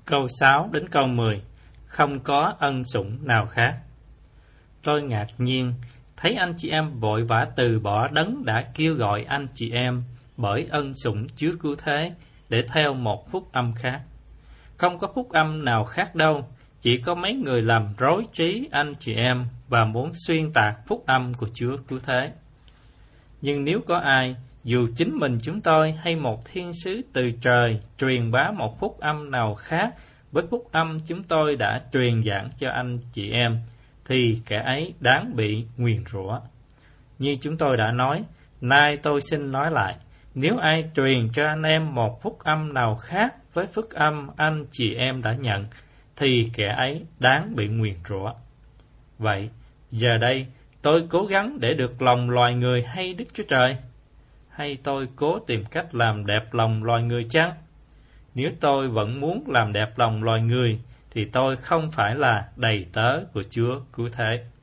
Câu 6 đến câu 10. Không có ân sủng nào khác. Tôi ngạc nhiên thấy anh chị em vội vã từ bỏ đấng đã kêu gọi anh chị em bởi ân sủng Chúa cứu thế để theo một phúc âm khác. Không có phúc âm nào khác đâu, chỉ có mấy người làm rối trí anh chị em và muốn xuyên tạc phúc âm của Chúa cứu thế. Nhưng nếu có ai, dù chính mình chúng tôi hay một thiên sứ từ trời truyền bá một phúc âm nào khác với phúc âm chúng tôi đã truyền giảng cho anh chị em, thì kẻ ấy đáng bị nguyền rủa. Như chúng tôi đã nói, nay tôi xin nói lại, nếu ai truyền cho anh em một phúc âm nào khác với phúc âm anh chị em đã nhận, thì kẻ ấy đáng bị nguyền rủa. Vậy, giờ đây, tôi cố gắng để được lòng loài người hay Đức Chúa Trời? Hay tôi cố tìm cách làm đẹp lòng loài người chăng? Nếu tôi vẫn muốn làm đẹp lòng loài người, thì tôi không phải là đầy tớ của Chúa cứu thế.